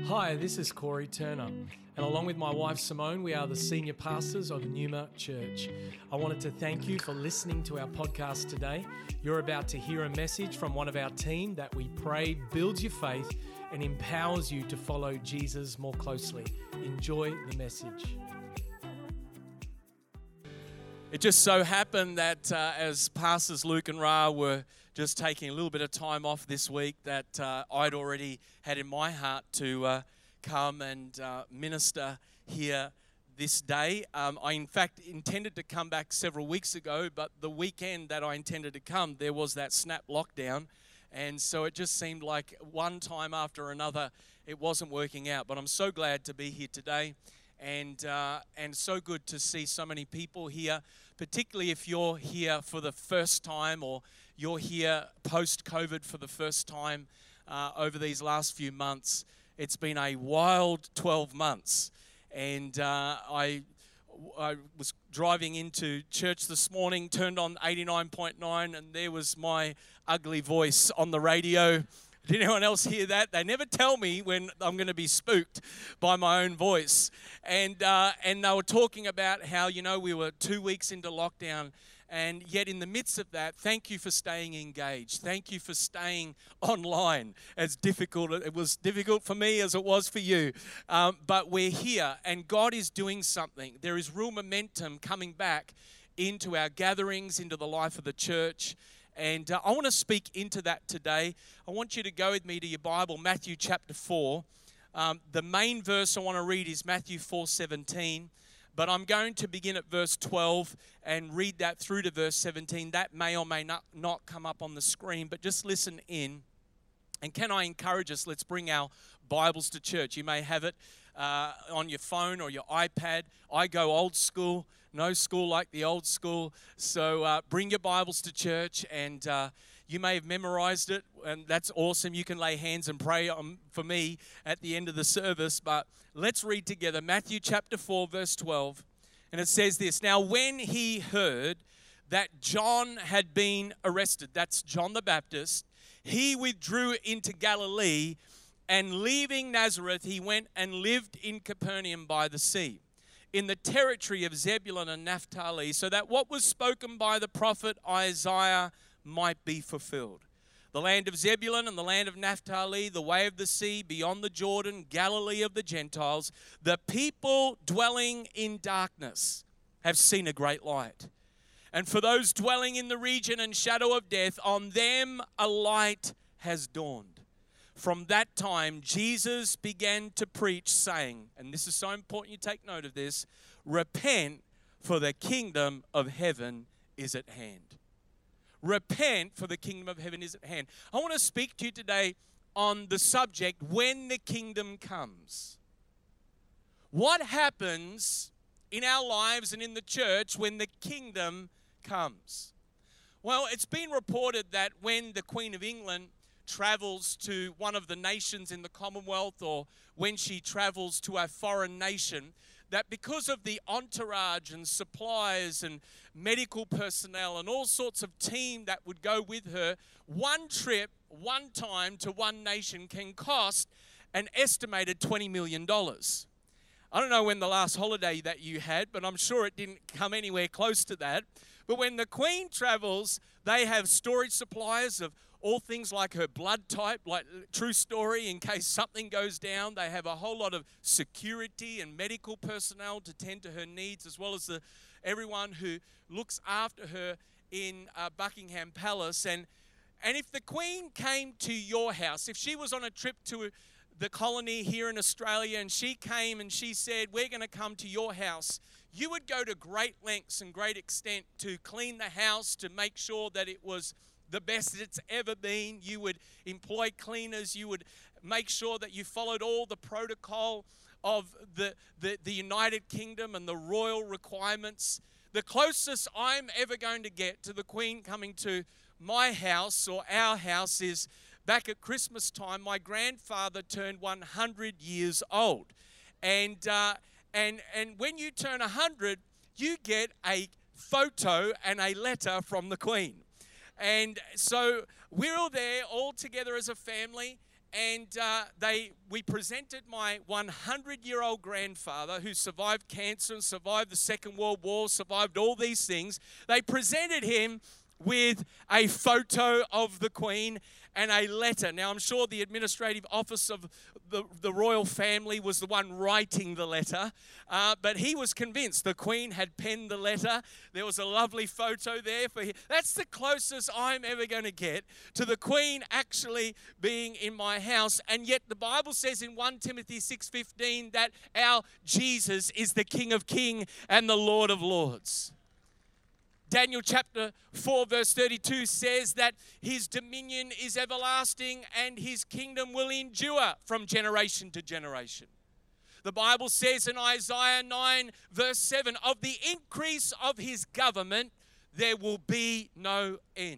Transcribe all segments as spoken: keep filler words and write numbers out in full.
Hi, this is Corey Turner, and along with my wife Simone, we are the senior pastors of Numa Church. I wanted to thank you for listening to our podcast today. You're about to hear a message from one of our team that we pray builds your faith and empowers you to follow Jesus more closely. Enjoy the message. It just so happened that uh, as Pastors Luke and Ra were just taking a little bit of time off this week, that uh, I'd already had in my heart to uh, come and uh, minister here this day. Um, I, in fact, intended to come back several weeks ago, but the weekend that I intended to come, there was that snap lockdown. And so it just seemed like one time after another, it wasn't working out. But I'm so glad to be here today. And uh, and so good to see so many people here, particularly if you're here for the first time or you're here post-COVID for the first time uh, over these last few months. It's been a wild twelve months. And uh, I, I was driving into church this morning, turned on eighty-nine point nine, and there was my ugly voice on the radio. Did anyone else hear that? They never tell me when I'm going to be spooked by my own voice. And uh, and they were talking about how, you know, we were two weeks into lockdown, and yet in the midst of that, thank you for staying engaged. Thank you for staying online. As difficult, it was difficult for me as it was for you. Um, but we're here, and God is doing something. There is real momentum coming back into our gatherings, into the life of the church. And uh, I want to speak into that today. I want you to go with me to your Bible, Matthew chapter four. Um, the main verse I want to read is Matthew four seventeen. But I'm going to begin at verse twelve and read that through to verse seventeen. That may or may not, not come up on the screen, but just listen in. And can I encourage us, let's bring our Bibles to church. You may have it uh, on your phone or your iPad. I go old school. No school like the old school. So uh, bring your Bibles to church, and uh, you may have memorized it, and that's awesome. You can lay hands and pray um, for me at the end of the service. But let's read together Matthew chapter four, verse twelve. And it says this: Now when he heard that John had been arrested, that's John the Baptist, he withdrew into Galilee, and leaving Nazareth, he went and lived in Capernaum by the sea, in the territory of Zebulun and Naphtali, so that what was spoken by the prophet Isaiah might be fulfilled. The land of Zebulun and the land of Naphtali, the way of the sea, beyond the Jordan, Galilee of the Gentiles, the people dwelling in darkness have seen a great light. And for those dwelling in the region and shadow of death, on them a light has dawned. From that time, Jesus began to preach, saying, and this is so important you take note of this, repent, for the kingdom of heaven is at hand. Repent, for the kingdom of heaven is at hand. I want to speak to you today on the subject, when the kingdom comes. What happens in our lives and in the church when the kingdom comes? Well, it's been reported that when the Queen of England travels to one of the nations in the Commonwealth, or when she travels to a foreign nation, that because of the entourage and supplies and medical personnel and all sorts of team that would go with her, one trip, one time to one nation can cost an estimated twenty million dollars. I don't know when the last holiday that you had, but I'm sure it didn't come anywhere close to that. But when the Queen travels, they have storage supplies of all things like her blood type, like true story, in case something goes down. They have a whole lot of security and medical personnel to tend to her needs, as well as the, everyone who looks after her in uh, Buckingham Palace. And, and if the Queen came to your house, if she was on a trip to the colony here in Australia and she came and she said, we're going to come to your house, you would go to great lengths and great extent to clean the house, to make sure that it was the best it's ever been. You would employ cleaners. You would make sure that you followed all the protocol of the, the, the United Kingdom and the royal requirements. The closest I'm ever going to get to the Queen coming to my house or our house is back at Christmas time. My grandfather turned one hundred years old. And, uh, and, and when you turn one hundred, you get a photo and a letter from the Queen. And so we're all there all together as a family, and uh, they we presented my hundred-year-old grandfather who survived cancer and survived the Second World War, survived all these things. They presented him with a photo of the Queen and a letter. Now, I'm sure the administrative office of the, the royal family was the one writing the letter, uh, but he was convinced the Queen had penned the letter. There was a lovely photo there for him. That's the closest I'm ever going to get to the Queen actually being in my house, and yet the Bible says in First Timothy six fifteen that our Jesus is the King of Kings and the Lord of Lords. Daniel chapter four verse thirty-two says that his dominion is everlasting and his kingdom will endure from generation to generation. The Bible says in Isaiah nine verse seven, of the increase of his government there will be no end.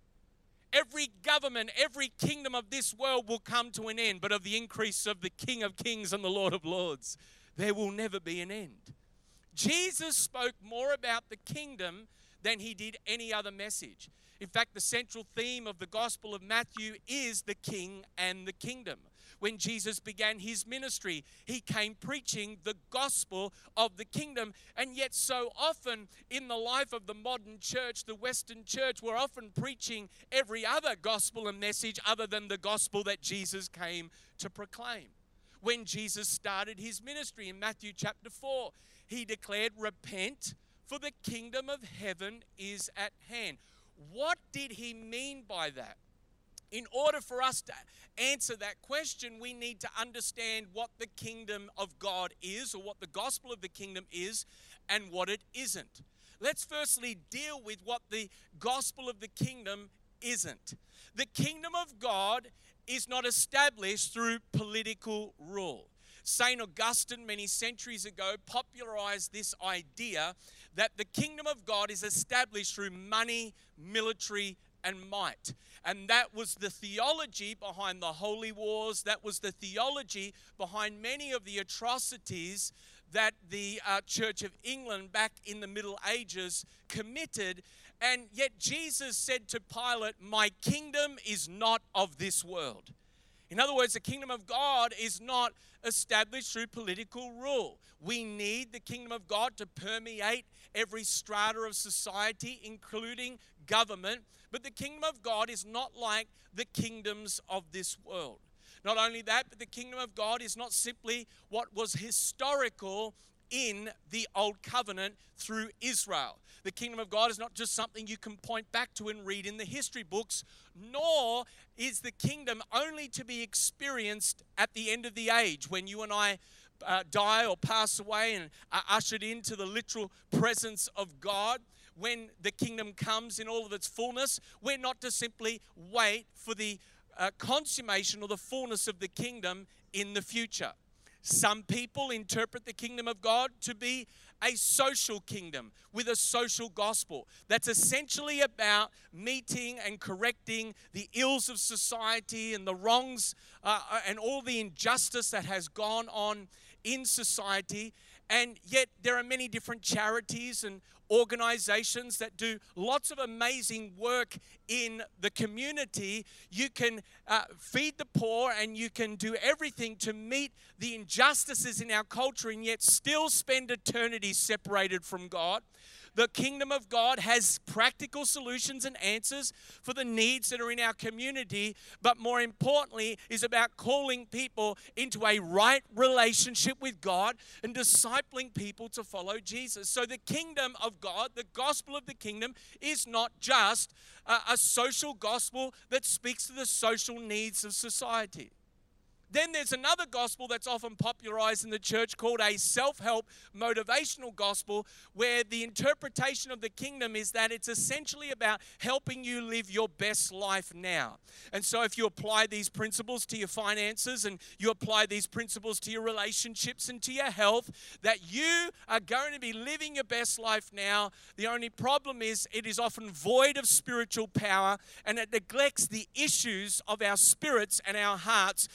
Every government, every kingdom of this world will come to an end, but of the increase of the King of Kings and the Lord of Lords, there will never be an end. Jesus spoke more about the kingdom than he did any other message. In fact, the central theme of the Gospel of Matthew is the King and the kingdom. When Jesus began his ministry, he came preaching the gospel of the kingdom. And yet so often in the life of the modern church, the Western church, we're often preaching every other gospel and message other than the gospel that Jesus came to proclaim. When Jesus started his ministry in Matthew chapter four, he declared, repent, for the kingdom of heaven is at hand. What did he mean by that? In order for us to answer that question, we need to understand what the kingdom of God is, or what the gospel of the kingdom is, and what it isn't. Let's firstly deal with what the gospel of the kingdom isn't. The kingdom of God is not established through political rule. Saint Augustine, many centuries ago, popularized this idea that the kingdom of God is established through money, military, and might. And that was the theology behind the holy wars. That was the theology behind many of the atrocities that the uh, Church of England back in the Middle Ages committed. And yet Jesus said to Pilate, my kingdom is not of this world. In other words, the kingdom of God is not established through political rule. We need the kingdom of God to permeate every strata of society, including government. But the kingdom of God is not like the kingdoms of this world. Not only that, but the kingdom of God is not simply what was historical in the Old Covenant through Israel. The kingdom of God is not just something you can point back to and read in the history books, nor is the kingdom only to be experienced at the end of the age when you and I uh, die or pass away and are ushered into the literal presence of God. When the kingdom comes in all of its fullness, we're not to simply wait for the uh, consummation or the fullness of the kingdom in the future. Some people interpret the kingdom of God to be a social kingdom with a social gospel that's essentially about meeting and correcting the ills of society and the wrongs uh, and all the injustice that has gone on in society. And yet there are many different charities and organizations that do lots of amazing work in the community. You can uh, feed the poor and you can do everything to meet the injustices in our culture and yet still spend eternity separated from God. The kingdom of God has practical solutions and answers for the needs that are in our community, but more importantly is about calling people into a right relationship with God and discipling people to follow Jesus. So the kingdom of God, the gospel of the kingdom, is not just a, a social gospel that speaks to the social needs of society. Then there's another gospel that's often popularized in the church called a self-help motivational gospel, where the interpretation of the kingdom is that it's essentially about helping you live your best life now. And so if you apply these principles to your finances and you apply these principles to your relationships and to your health, that you are going to be living your best life now. The only problem is it is often void of spiritual power and it neglects the issues of our spirits and our hearts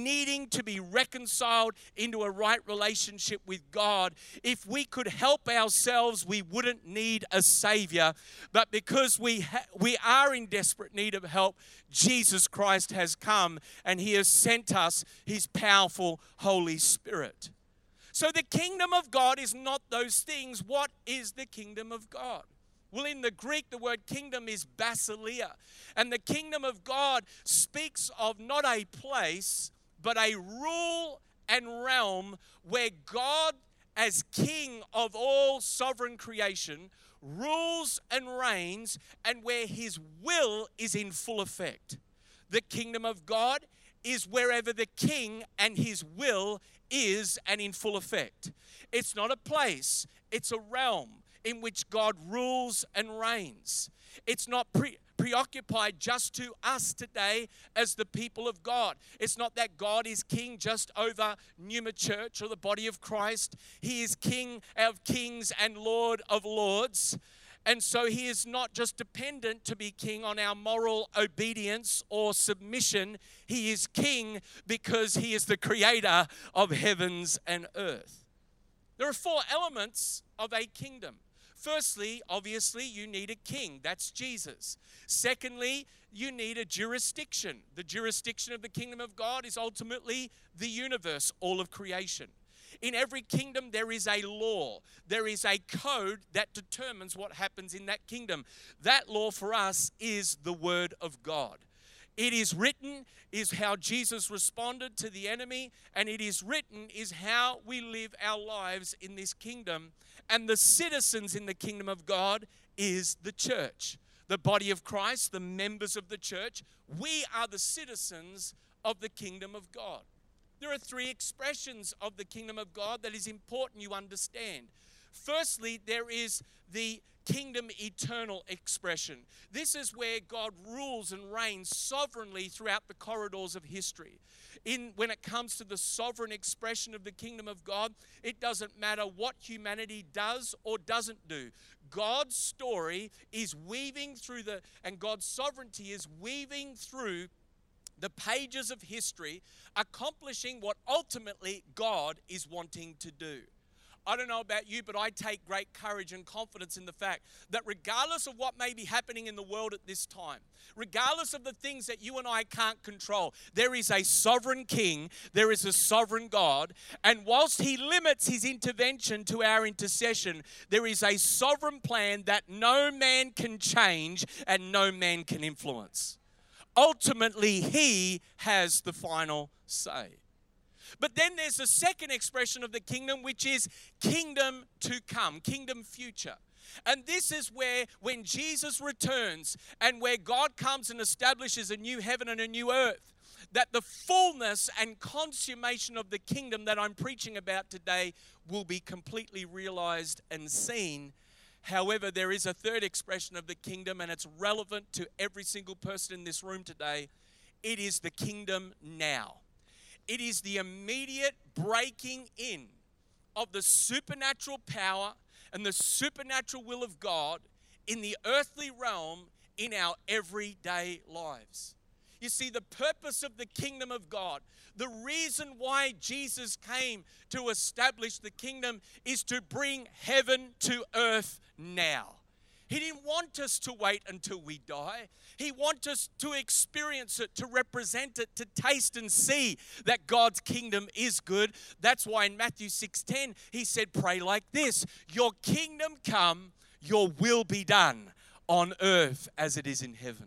needing to be reconciled into a right relationship with God. If we could help ourselves, we wouldn't need a Savior. But because we ha- we are in desperate need of help, Jesus Christ has come and He has sent us His powerful Holy Spirit. So the kingdom of God is not those things. What is the kingdom of God? Well, in the Greek, the word kingdom is basileia. And the kingdom of God speaks of not a place, but a rule and realm where God, as king of all sovereign creation, rules and reigns, and where His will is in full effect. The kingdom of God is wherever the king and his will is and in full effect. It's not a place, it's a realm in which God rules and reigns. It's not pre- preoccupied just to us today as the people of God. It's not that God is king just over Numa Church or the body of Christ. He is King of kings and Lord of lords. And so He is not just dependent to be king on our moral obedience or submission. He is king because He is the creator of heavens and earth. There are four elements of a kingdom. Firstly, obviously, you need a king. That's Jesus. Secondly, you need a jurisdiction. The jurisdiction of the kingdom of God is ultimately the universe, all of creation. In every kingdom, there is a law. There is a code that determines what happens in that kingdom. That law for us is the Word of God. It is written is how Jesus responded to the enemy, and it is written is how we live our lives in this kingdom. And the citizens in the kingdom of God is the church, the body of Christ, the members of the church. We are the citizens of the kingdom of God. There are three expressions of the kingdom of God that is important you understand. Firstly, there is the kingdom eternal expression. This is where God rules and reigns sovereignly throughout the corridors of history. In when it comes to the sovereign expression of the kingdom of God, it doesn't matter what humanity does or doesn't do. God's story is weaving through the, and God's sovereignty is weaving through the pages of history, accomplishing what ultimately God is wanting to do. I don't know about you, but I take great courage and confidence in the fact that regardless of what may be happening in the world at this time, regardless of the things that you and I can't control, there is a sovereign king, there is a sovereign God, and whilst He limits His intervention to our intercession, there is a sovereign plan that no man can change and no man can influence. Ultimately, He has the final say. But then there's the second expression of the kingdom, which is kingdom to come, kingdom future. And this is where when Jesus returns and where God comes and establishes a new heaven and a new earth, that the fullness and consummation of the kingdom that I'm preaching about today will be completely realized and seen. However, there is a third expression of the kingdom, and it's relevant to every single person in this room today. It is the kingdom now. It is the immediate breaking in of the supernatural power and the supernatural will of God in the earthly realm in our everyday lives. You see, the purpose of the kingdom of God, the reason why Jesus came to establish the kingdom is to bring heaven to earth now. He didn't want us to wait until we die. He wants us to experience it, to represent it, to taste and see that God's kingdom is good. That's why in Matthew six ten, He said, pray like this, your kingdom come, your will be done on earth as it is in heaven.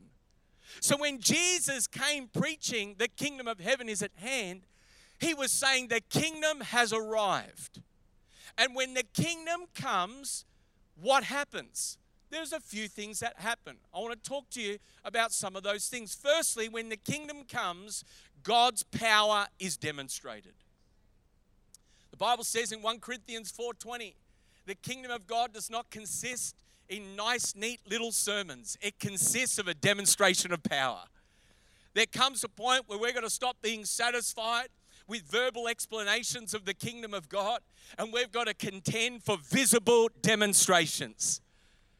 So when Jesus came preaching the kingdom of heaven is at hand, He was saying the kingdom has arrived. And when the kingdom comes, what happens? There's a few things that happen. I want to talk to you about some of those things. Firstly, when the kingdom comes, God's power is demonstrated. The Bible says in First Corinthians four twenty, the kingdom of God does not consist in nice, neat little sermons. It consists of a demonstration of power. There comes a point where we're going to stop being satisfied with verbal explanations of the kingdom of God, and we've got to contend for visible demonstrations.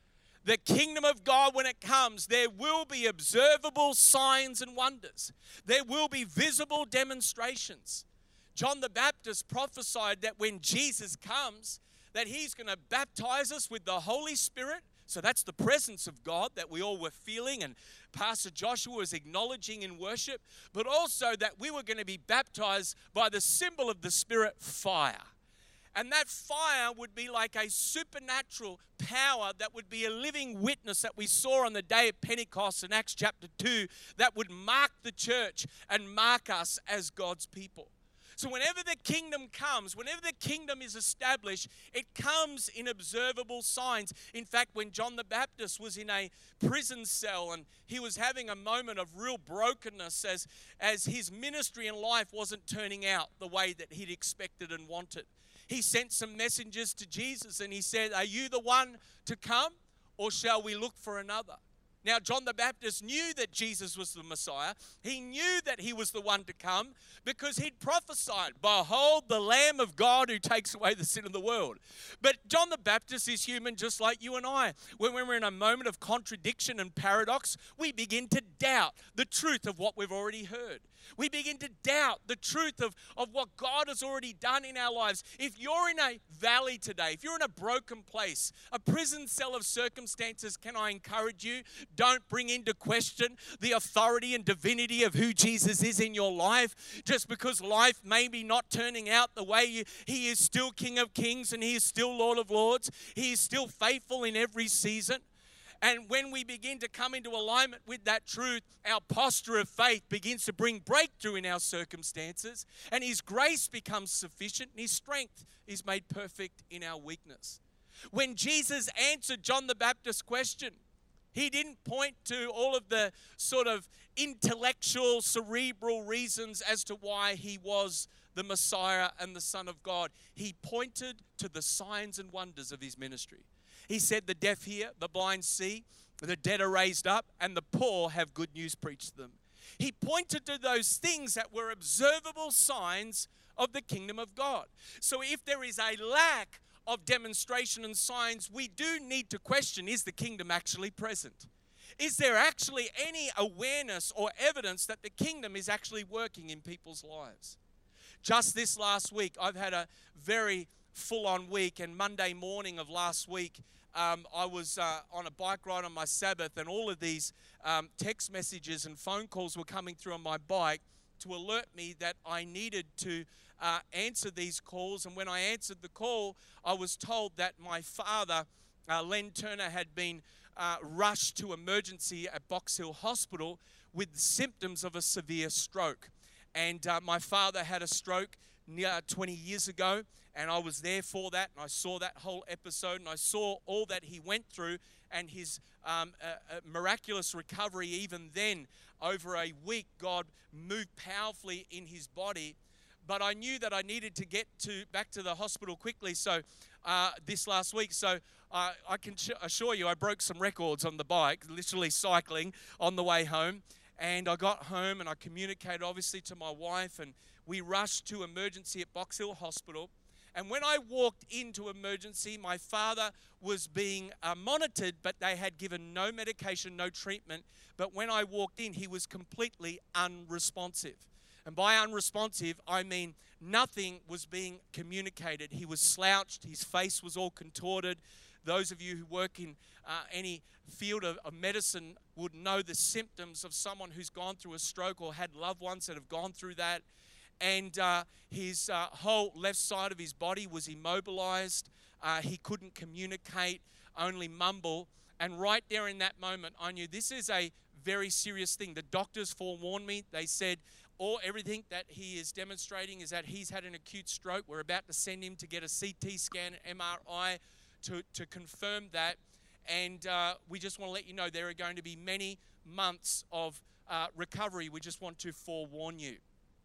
The kingdom of God, when it comes, there will be observable signs and wonders. There will be visible demonstrations. John the Baptist prophesied that when Jesus comes, that he's going to baptize us with the Holy Spirit. So that's the presence of God that we all were feeling and Pastor Joshua was acknowledging in worship. But also that we were going to be baptized by the symbol of the Spirit, fire. And that fire would be like a supernatural power that would be a living witness that we saw on the day of Pentecost in Acts chapter two that would mark the church and mark us as God's people. So whenever the kingdom comes, whenever the kingdom is established, it comes in observable signs. In fact, when John the Baptist was in a prison cell and he was having a moment of real brokenness as, as his ministry in life wasn't turning out the way that he'd expected and wanted, he sent some messengers to Jesus and he said, "Are you the one to come, or shall we look for another?" Now, John the Baptist knew that Jesus was the Messiah. He knew that he was the one to come because he'd prophesied, "Behold, the Lamb of God who takes away the sin of the world." But John the Baptist is human just like you and I. When we're in a moment of contradiction and paradox, we begin to doubt the truth of what we've already heard. We begin to doubt the truth of, of what God has already done in our lives. If you're in a valley today, if you're in a broken place, a prison cell of circumstances, can I encourage you, don't bring into question the authority and divinity of who Jesus is in your life. Just because life may be not turning out the way you, he is still King of Kings and he is still Lord of Lords. He is still faithful in every season. And when we begin to come into alignment with that truth, our posture of faith begins to bring breakthrough in our circumstances, and His grace becomes sufficient, and His strength is made perfect in our weakness. When Jesus answered John the Baptist's question, He didn't point to all of the sort of intellectual, cerebral reasons as to why He was the Messiah and the Son of God. He pointed to the signs and wonders of His ministry. He said, "The deaf hear, the blind see, the dead are raised up, and the poor have good news preached to them." He pointed to those things that were observable signs of the kingdom of God. So if there is a lack of demonstration and signs, we do need to question, is the kingdom actually present? Is there actually any awareness or evidence that the kingdom is actually working in people's lives? Just this last week, I've had a very full-on week, and Monday morning of last week, um, I was uh, on a bike ride on my Sabbath, and all of these um, text messages and phone calls were coming through on my bike to alert me that I needed to uh, answer these calls. And when I answered the call, I was told that my father, uh, Len Turner, had been uh, rushed to emergency at Box Hill Hospital with symptoms of a severe stroke. And uh, my father had a stroke near twenty years ago, and I was there for that, and I saw that whole episode, and I saw all that he went through, and his um, uh, uh, miraculous recovery. Even then, over a week, God moved powerfully in his body. But I knew that I needed to get to back to the hospital quickly. So uh, this last week, so uh, I can sh- assure you, I broke some records on the bike, literally cycling on the way home. And I got home and I communicated obviously to my wife, and we rushed to emergency at Box Hill Hospital. And when I walked into emergency, my father was being uh, monitored, but they had given no medication, no treatment. But when I walked in, he was completely unresponsive. And by unresponsive, I mean nothing was being communicated. He was slouched. His face was all contorted. Those of you who work in uh, any field of, of medicine would know the symptoms of someone who's gone through a stroke or had loved ones that have gone through that. And uh, his uh, whole left side of his body was immobilized. Uh, he couldn't communicate, only mumble. And right there in that moment, I knew this is a very serious thing. The doctors forewarned me. They said, all everything that he is demonstrating is that he's had an acute stroke. We're about to send him to get a C T scan, M R I to, to confirm that. And uh, we just want to let you know there are going to be many months of uh, recovery. We just want to forewarn you.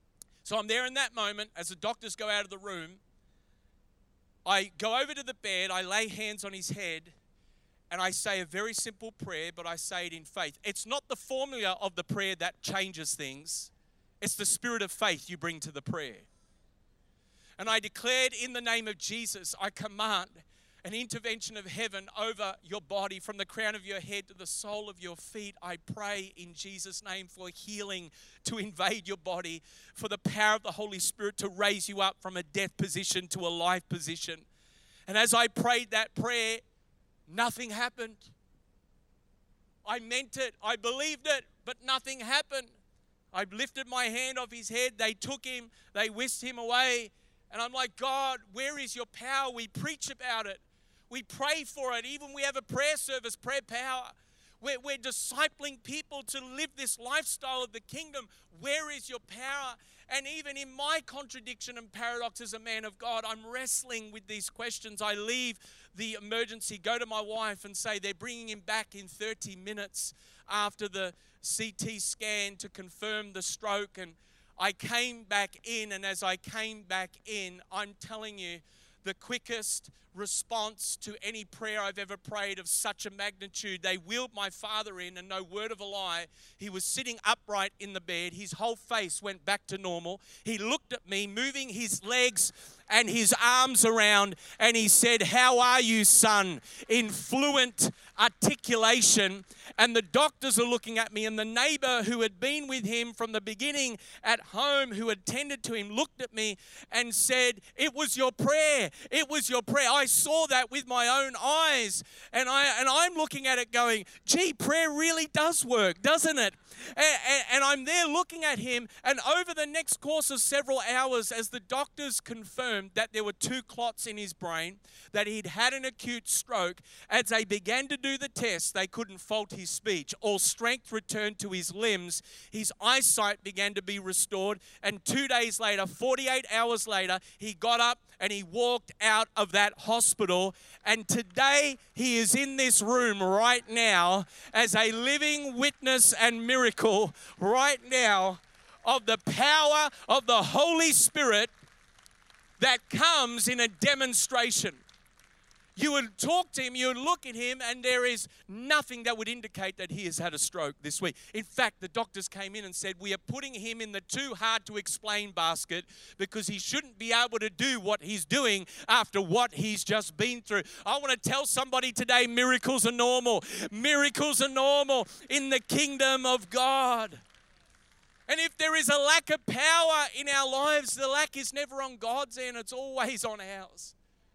So I'm there in that moment as the doctors go out of the room. I go over to the bed, I lay hands on his head, and I say a very simple prayer, but I say it in faith. It's not the formula of the prayer that changes things. It's the spirit of faith you bring to the prayer. And I declared in the name of Jesus, I command an intervention of heaven over your body from the crown of your head to the sole of your feet. I pray in Jesus' name for healing to invade your body, for the power of the Holy Spirit to raise you up from a death position to a life position. And as I prayed that prayer, nothing happened. I meant it. I believed it, but nothing happened. I lifted my hand off his head. They took him. They whisked him away. And I'm like, God, where is your power? We preach about it. We pray for it. Even we have a prayer service, prayer power. We're, we're discipling people to live this lifestyle of the kingdom. Where is your power? And even in my contradiction and paradox as a man of God, I'm wrestling with these questions. I leave the emergency, go to my wife and say they're bringing him back in thirty minutes after the C T scan to confirm the stroke. And I came back in, and as I came back in, I'm telling you, the quickest response to any prayer I've ever prayed of such a magnitude. They wheeled my father in, and no word of a lie, he was sitting upright in the bed. His whole face went back to normal. He looked at me, moving his legs and his arms around, and he said, "How are you, son?" in fluent articulation. And the doctors are looking at me, and the neighbor who had been with him from the beginning at home, who attended to him, looked at me and said, "It was your prayer. It was your prayer." I saw that with my own eyes, and, I, and I'm looking at it going, gee, prayer really does work, doesn't it? And, and, and I'm there looking at him, and over the next course of several hours, as the doctors confirmed that there were two clots in his brain, that he'd had an acute stroke, as they began to do the test, they couldn't fault his speech. All strength returned to his limbs. His eyesight began to be restored, and two days later, forty-eight hours later, he got up and he walked out of that hospital. And today, he is in this room right now as a living witness and miracle right now of the power of the Holy Spirit that comes in a demonstration. You would talk to him, you would look at him, and there is nothing that would indicate that he has had a stroke this week. In fact, the doctors came in and said, we are putting him in the too hard to explain basket because he shouldn't be able to do what he's doing after what he's just been through. I want to tell somebody today, miracles are normal. Miracles are normal in the kingdom of God. And if there is a lack of power in our lives, the lack is never on God's end, it's always on ours.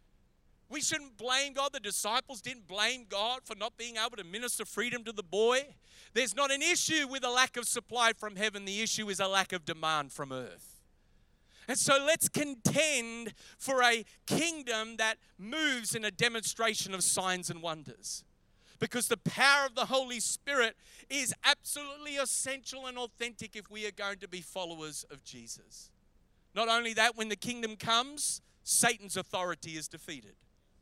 We shouldn't blame God. The disciples didn't blame God for not being able to minister freedom to the boy. There's not an issue with a lack of supply from heaven. The issue is a lack of demand from earth. And so let's contend for a kingdom that moves in a demonstration of signs and wonders. Because the power of the Holy Spirit is absolutely essential and authentic if we are going to be followers of Jesus. Not only that, when the kingdom comes, Satan's authority is defeated.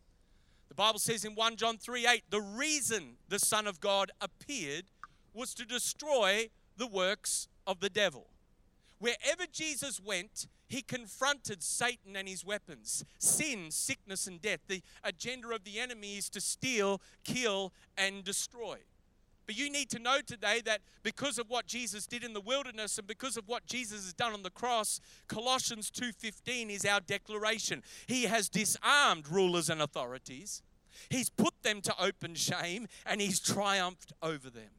The Bible says in First John three eight, the reason the Son of God appeared was to destroy the works of the devil. Wherever Jesus went, he confronted Satan and his weapons. Sin, sickness, and death. The agenda of the enemy is to steal, kill, and destroy. But you need to know today that because of what Jesus did in the wilderness and because of what Jesus has done on the cross, Colossians two fifteen is our declaration. He has disarmed rulers and authorities. He's put them to open shame, and he's triumphed over them.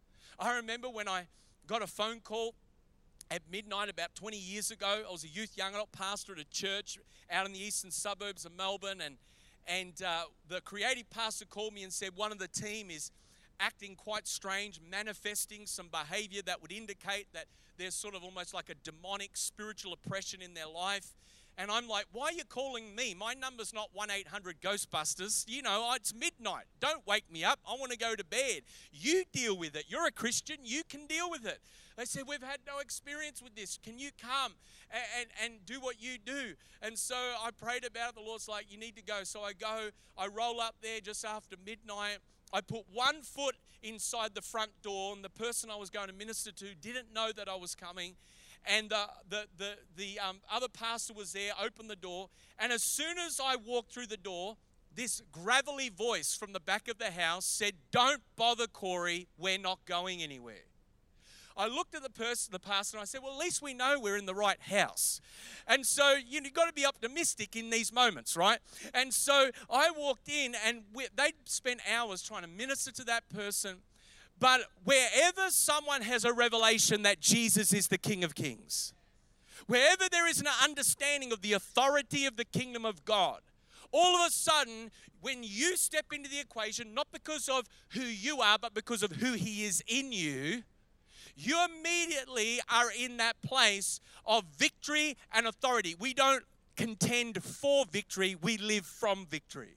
I remember when I got a phone call at midnight about twenty years ago. I was a youth young adult pastor at a church out in the eastern suburbs of Melbourne, and, and uh, the creative pastor called me and said one of the team is acting quite strange, manifesting some behavior that would indicate that there's sort of almost like a demonic spiritual oppression in their life. And I'm like, why are you calling me? My number's not one eight hundred Ghostbusters. You know, it's midnight. Don't wake me up. I want to go to bed. You deal with it. You're a Christian. You can deal with it. They said, we've had no experience with this. Can you come and, and, and do what you do? And so I prayed about it. The Lord's like, you need to go. So I go. I roll up there just after midnight. I put one foot inside the front door, and the person I was going to minister to didn't know that I was coming. And the the the, the um, other pastor was there, opened the door, and as soon as I walked through the door, this gravelly voice from the back of the house said, "Don't bother, Corey, we're not going anywhere." I looked at the person, the pastor, and I said, well, at least we know we're in the right house. And so you've got to be optimistic in these moments, right? And so I walked in, and we, they'd spent hours trying to minister to that person. But wherever someone has a revelation that Jesus is the King of Kings, wherever there is an understanding of the authority of the kingdom of God, all of a sudden, when you step into the equation, not because of who you are, but because of who He is in you, you immediately are in that place of victory and authority. We don't contend for victory, we live from victory.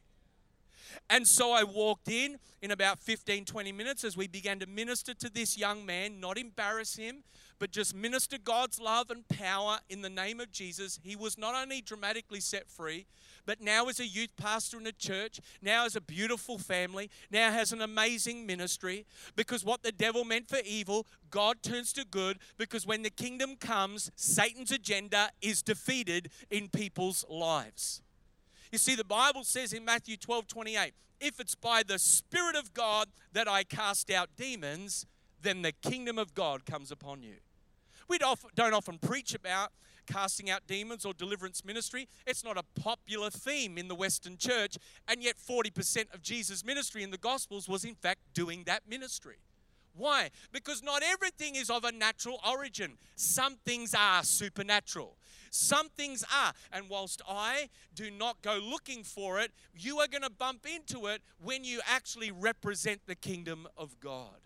And so I walked in in about fifteen, twenty minutes as we began to minister to this young man, not embarrass him, but just minister God's love and power in the name of Jesus. He was not only dramatically set free, but now as a youth pastor in a church, now as a beautiful family, now has an amazing ministry, because what the devil meant for evil, God turns to good, because when the kingdom comes, Satan's agenda is defeated in people's lives. You see, the Bible says in Matthew twelve twenty-eight, if it's by the Spirit of God that I cast out demons, then the kingdom of God comes upon you. We don't often preach about casting out demons or deliverance ministry. It's not a popular theme in the Western church, and yet forty percent of Jesus' ministry in the Gospels was in fact doing that ministry. Why? Because not everything is of a natural origin. Some things are supernatural. Some things are. And whilst I do not go looking for it, you are going to bump into it when you actually represent the kingdom of God.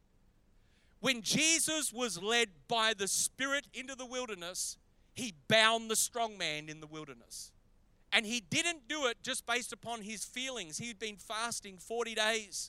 When Jesus was led by the Spirit into the wilderness, He bound the strong man in the wilderness. And He didn't do it just based upon his feelings. He'd been fasting forty days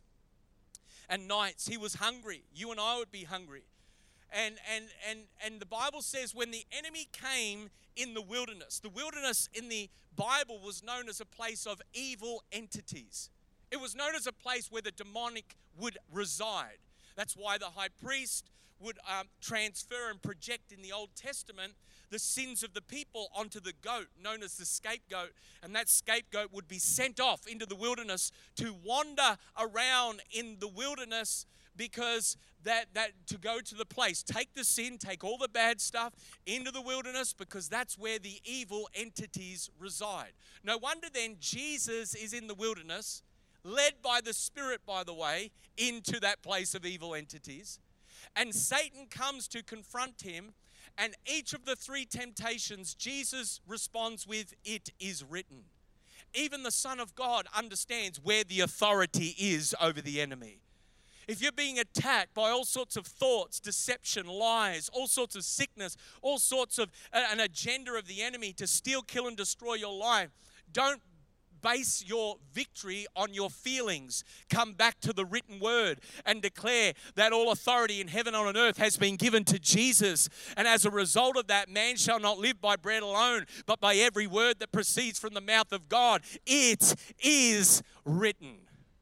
and nights. He was hungry. You and I would be hungry. And, and, and, and the Bible says when the enemy came in the wilderness, the wilderness in the Bible was known as a place of evil entities. It was known as a place where the demonic would reside. That's why the high priest would um, transfer and project in the Old Testament the sins of the people onto the goat, known as the scapegoat. And that scapegoat would be sent off into the wilderness to wander around in the wilderness, because that, that to go to the place, take the sin, take all the bad stuff into the wilderness, because that's where the evil entities reside. No wonder then Jesus is in the wilderness, led by the Spirit, by the way, into that place of evil entities. And Satan comes to confront him, and each of the three temptations, Jesus responds with, "It is written." Even the Son of God understands where the authority is over the enemy. If you're being attacked by all sorts of thoughts, deception, lies, all sorts of sickness, all sorts of uh, an agenda of the enemy to steal, kill, and destroy your life, don't base your victory on your feelings. Come back to the written word and declare that all authority in heaven and on earth has been given to Jesus. And as a result of that, man shall not live by bread alone, but by every word that proceeds from the mouth of God. It is written.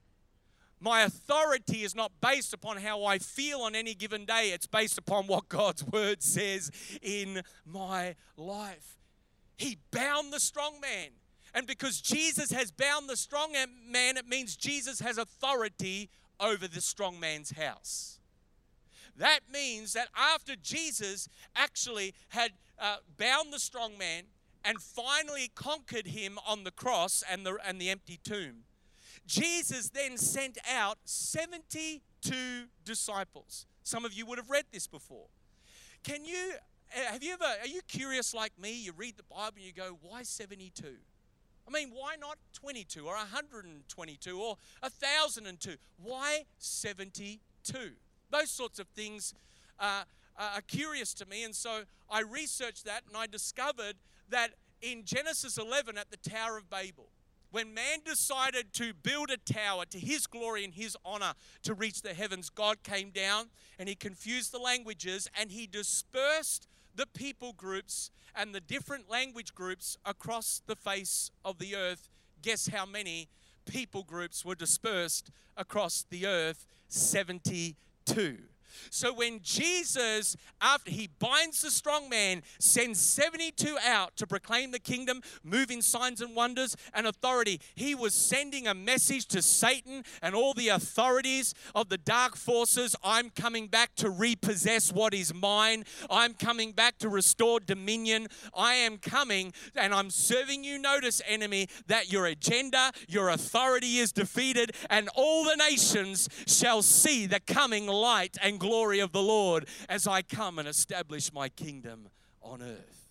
My authority is not based upon how I feel on any given day. It's based upon what God's word says in my life. He bound the strong man. And because Jesus has bound the strong man, it means Jesus has authority over the strong man's house. That means that after Jesus actually had uh, bound the strong man and finally conquered him on the cross and the, and the empty tomb, Jesus then sent out seventy-two disciples. Some of you would have read this before. Can you, have you ever, are you curious like me? You read the Bible and you go, why seventy-two? I mean, why not twenty-two or one hundred twenty-two or one thousand two? Why seventy-two? Those sorts of things uh, are curious to me. And so I researched that and I discovered that in Genesis eleven at the Tower of Babel, when man decided to build a tower to his glory and his honor to reach the heavens, God came down and He confused the languages and He dispersed the people groups and the different language groups across the face of the earth. Guess how many people groups were dispersed across the earth? seventy-two. So when Jesus, after he binds the strong man, sends seventy-two out to proclaim the kingdom, move in signs and wonders and authority, he was sending a message to Satan and all the authorities of the dark forces. I'm coming back to repossess what is mine. I'm coming back to restore dominion. I am coming and I'm serving you notice, enemy, that your agenda, your authority is defeated, and all the nations shall see the coming light and glory of the Lord as I come and establish my kingdom on earth.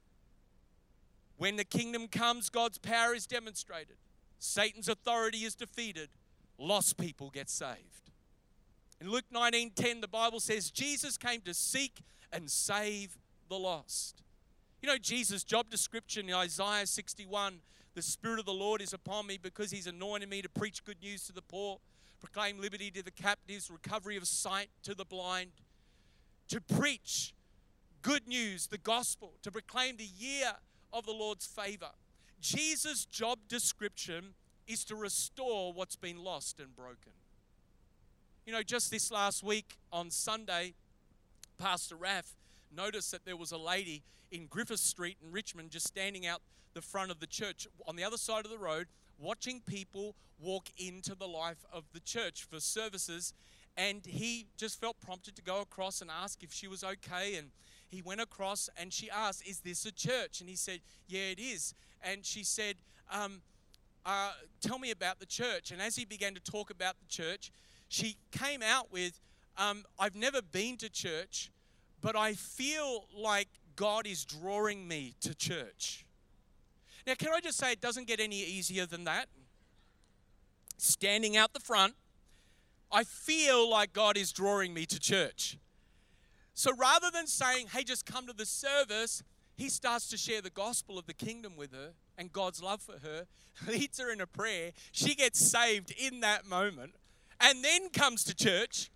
When the kingdom comes, God's power is demonstrated. Satan's authority is defeated. Lost people get saved. In Luke nineteen ten, the Bible says Jesus came to seek and save the lost. You know, Jesus' job description in Isaiah sixty-one, the Spirit of the Lord is upon me because he's anointed me to preach good news to the poor, proclaim liberty to the captives, recovery of sight to the blind, to preach good news, the gospel, to proclaim the year of the Lord's favor. Jesus' job description is to restore what's been lost and broken. You know, just this last week on Sunday, Pastor Raph noticed that there was a lady in Griffith Street in Richmond just standing out the front of the church on the other side of the road, watching people walk into the life of the church for services. And he just felt prompted to go across and ask if she was okay. And he went across and she asked, "Is this a church?" And he said, "Yeah, it is." And she said, um, uh, "Tell me about the church." And as he began to talk about the church, she came out with, um, "I've never been to church, but I feel like God is drawing me to church." Now, can I just say it doesn't get any easier than that? Standing out the front, I feel like God is drawing me to church. So rather than saying, "Hey, just come to the service," he starts to share the gospel of the kingdom with her and God's love for her, leads her in a prayer. She gets saved in that moment and then comes to church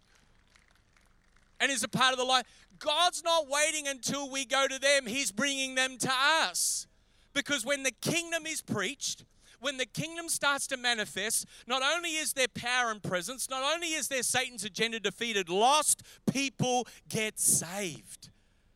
and is a part of the life. God's not waiting until we go to them. He's bringing them to us. Because when the kingdom is preached, when the kingdom starts to manifest, not only is there power and presence, not only is there Satan's agenda defeated, lost people get saved.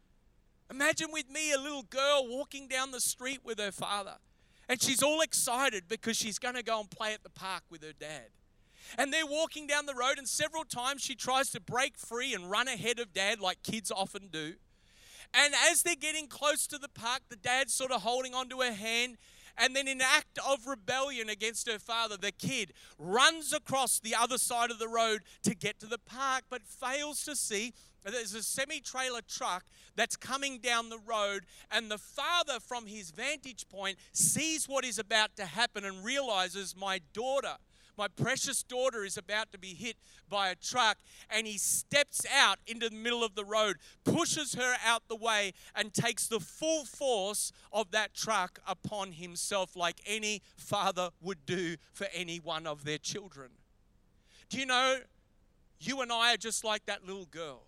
Imagine with me a little girl walking down the street with her father, and she's all excited because she's going to go and play at the park with her dad. And they're walking down the road, and several times she tries to break free and run ahead of dad like kids often do. And as they're getting close to the park, the dad's sort of holding onto her hand. And then in an act of rebellion against her father, the kid runs across the other side of the road to get to the park, but fails to see that there's a semi-trailer truck that's coming down the road. And the father, from his vantage point, sees what is about to happen and realizes, my daughter, my precious daughter is about to be hit by a truck, and he steps out into the middle of the road, pushes her out the way, and takes the full force of that truck upon himself like any father would do for any one of their children. Do you know, you and I are just like that little girl.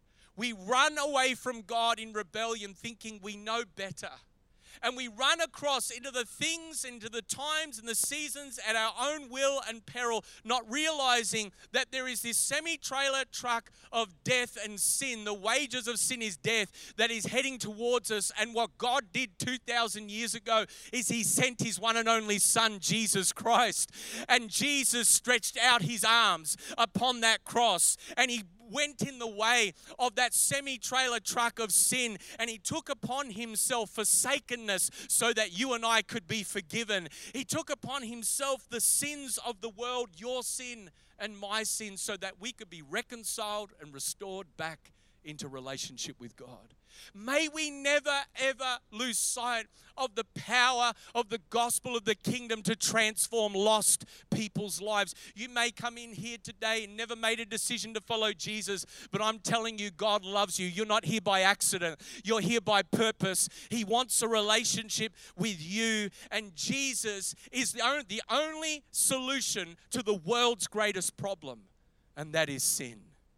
We run away from God in rebellion thinking we know better. And we run across into the things, into the times and the seasons at our own will and peril, not realizing that there is this semi-trailer truck of death and sin. The wages of sin is death that is heading towards us. And what God did two thousand years ago is he sent his one and only son, Jesus Christ. And Jesus stretched out his arms upon that cross, and he went in the way of that semi-trailer truck of sin, and he took upon himself forsakenness so that you and I could be forgiven. He took upon himself the sins of the world, your sin and my sin, so that we could be reconciled and restored back into relationship with God. May we never, ever lose sight of the power of the gospel of the kingdom to transform lost people's lives. You may come in here today and never made a decision to follow Jesus, but I'm telling you, God loves you. You're not here by accident. You're here by purpose. He wants a relationship with you, and Jesus is the only, the only solution to the world's greatest problem, and that is sin.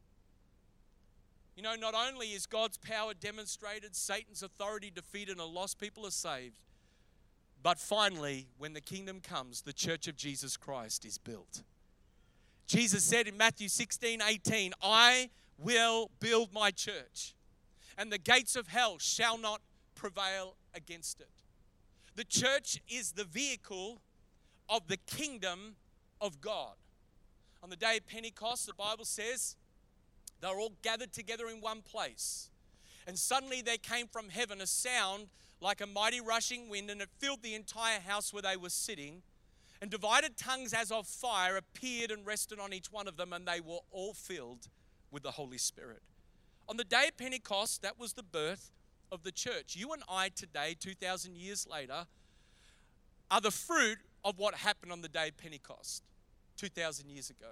You know, not only is God's power demonstrated, Satan's authority defeated, and lost people are saved, but finally, when the kingdom comes, the church of Jesus Christ is built. Jesus said in Matthew sixteen eighteen, I will build my church, and the gates of hell shall not prevail against it. The church is the vehicle of the kingdom of God. On the day of Pentecost, the Bible says they were all gathered together in one place. And suddenly there came from heaven a sound like a mighty rushing wind, and it filled the entire house where they were sitting. And divided tongues as of fire appeared and rested on each one of them, and they were all filled with the Holy Spirit. On the day of Pentecost, that was the birth of the church. You and I today, two thousand years later, are the fruit of what happened on the day of Pentecost, two thousand years ago.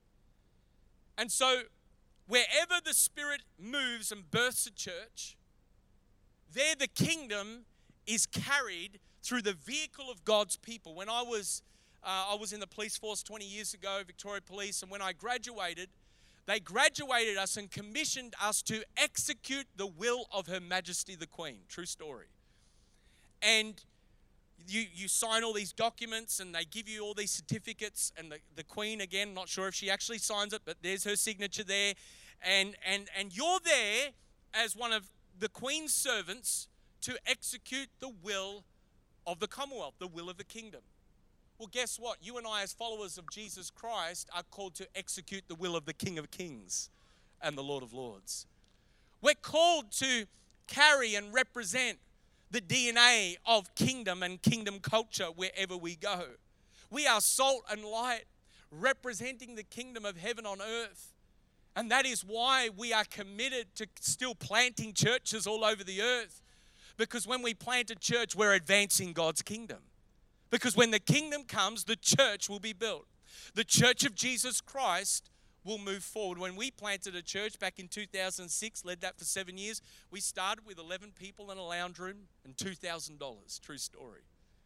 And so, wherever the Spirit moves and births a church, there the kingdom is carried through the vehicle of God's people. When I was, uh, I was in the police force twenty years ago, Victoria Police, and when I graduated, they graduated us and commissioned us to execute the will of Her Majesty the Queen. True story. And you, you sign all these documents and they give you all these certificates, and the, the Queen, again, not sure if she actually signs it, but there's her signature there. And, and, and you're there as one of the Queen's servants to execute the will of the Commonwealth, the will of the kingdom. Well, guess what? You and I, as followers of Jesus Christ, are called to execute the will of the King of Kings and the Lord of Lords. We're called to carry and represent the D N A of kingdom and kingdom culture wherever we go. We are salt and light, representing the kingdom of heaven on earth. And that is why we are committed to still planting churches all over the earth. Because when we plant a church, we're advancing God's kingdom. Because when the kingdom comes, the church will be built. The church of Jesus Christ will move forward. When we planted a church back in two thousand six, led that for seven years, we started with eleven people in a lounge room and two thousand dollars. True story.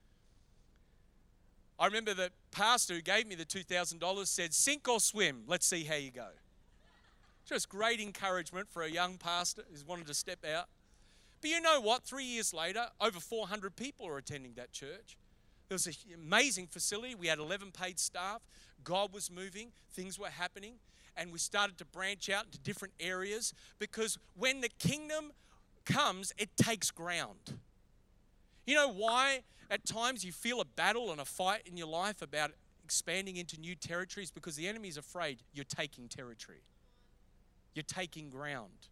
I remember the pastor who gave me the two thousand dollars said, "Sink or swim, let's see how you go." Just great encouragement for a young pastor who's wanted to step out. But you know what? Three years later, over four hundred people are attending that church. It was an amazing facility. We had eleven paid staff. God was moving. Things were happening. And we started to branch out into different areas, because when the kingdom comes, it takes ground. You know why at times you feel a battle and a fight in your life about expanding into new territories? Because the enemy is afraid you're taking territory. You're taking ground.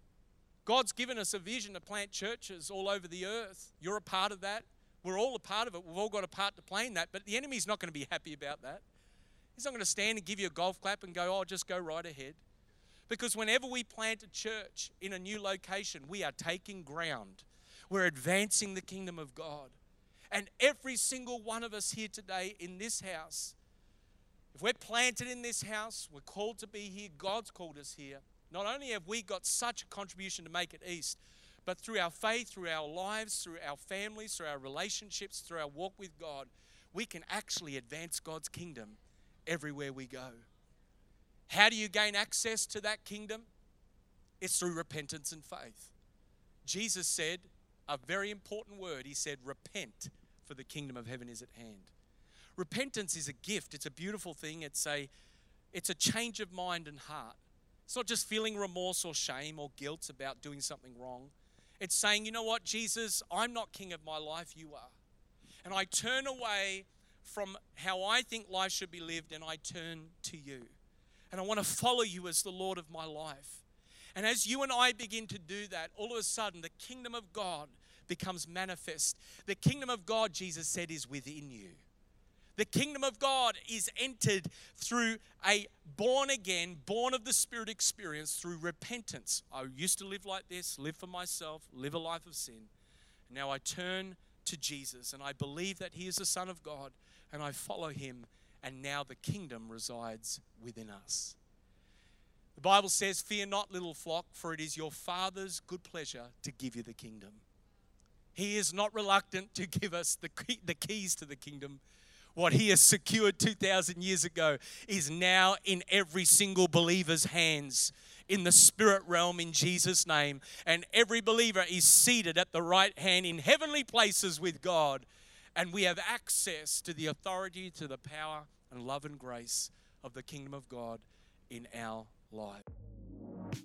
God's given us a vision to plant churches all over the earth. You're a part of that. We're all a part of it. We've all got a part to play in that. But the enemy's not going to be happy about that. He's not going to stand and give you a golf clap and go, "Oh, just go right ahead." Because whenever we plant a church in a new location, we are taking ground. We're advancing the kingdom of God. And every single one of us here today in this house, if we're planted in this house, we're called to be here, God's called us here. Not only have we got such a contribution to make it east, but through our faith, through our lives, through our families, through our relationships, through our walk with God, we can actually advance God's kingdom everywhere we go. How do you gain access to that kingdom? It's through repentance and faith. Jesus said a very important word. He said, "Repent, for the kingdom of heaven is at hand." Repentance is a gift. It's a beautiful thing. It's a, it's a change of mind and heart. It's not just feeling remorse or shame or guilt about doing something wrong. It's saying, "You know what, Jesus, I'm not king of my life, you are. And I turn away from how I think life should be lived, and I turn to you. And I want to follow you as the Lord of my life." And as you and I begin to do that, all of a sudden the kingdom of God becomes manifest. The kingdom of God, Jesus said, is within you. The kingdom of God is entered through a born again, born of the Spirit experience through repentance. I used to live like this, live for myself, live a life of sin. Now I turn to Jesus and I believe that He is the Son of God and I follow Him, and now the kingdom resides within us. The Bible says, "Fear not, little flock, for it is your Father's good pleasure to give you the kingdom." He is not reluctant to give us the key, the keys to the kingdom. What He has secured two thousand years ago is now in every single believer's hands in the spirit realm in Jesus' name. And every believer is seated at the right hand in heavenly places with God. And we have access to the authority, to the power and love and grace of the kingdom of God in our life.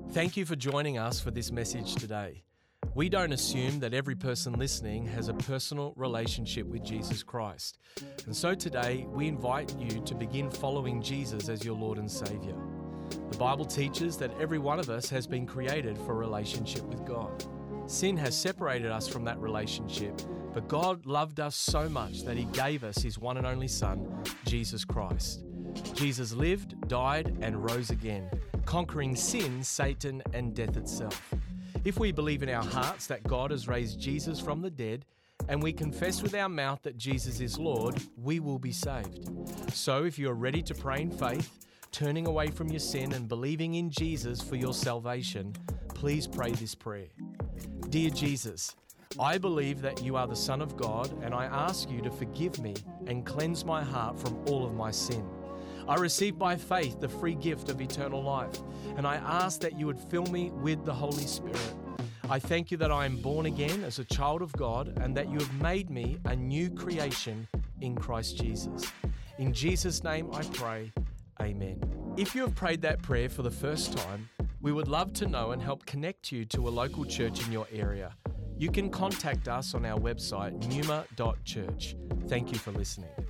Thank you for joining us for this message today. We don't assume that every person listening has a personal relationship with Jesus Christ. And so today, we invite you to begin following Jesus as your Lord and Savior. The Bible teaches that every one of us has been created for a relationship with God. Sin has separated us from that relationship, but God loved us so much that He gave us His one and only Son, Jesus Christ. Jesus lived, died, and rose again, conquering sin, Satan, and death itself. If we believe in our hearts that God has raised Jesus from the dead, and we confess with our mouth that Jesus is Lord, we will be saved. So if you are ready to pray in faith, turning away from your sin and believing in Jesus for your salvation, please pray this prayer. Dear Jesus, I believe that you are the Son of God, and I ask you to forgive me and cleanse my heart from all of my sin. I receive by faith the free gift of eternal life, and I ask that you would fill me with the Holy Spirit. I thank you that I am born again as a child of God and that you have made me a new creation in Christ Jesus. In Jesus' name I pray, amen. If you have prayed that prayer for the first time, we would love to know and help connect you to a local church in your area. You can contact us on our website, numa dot church. Thank you for listening.